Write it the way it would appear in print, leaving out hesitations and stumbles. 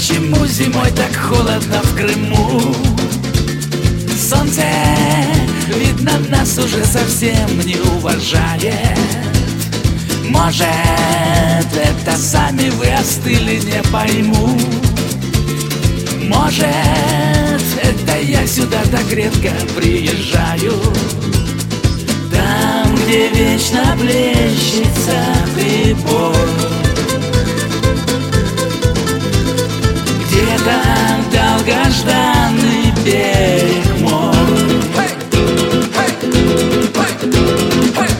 Почему зимой так холодно в Крыму? Солнце, видно, нас уже совсем не уважает. Может, это сами вы остыли, не пойму. Может, это я сюда так редко приезжаю. Там, где вечно плещется прибой.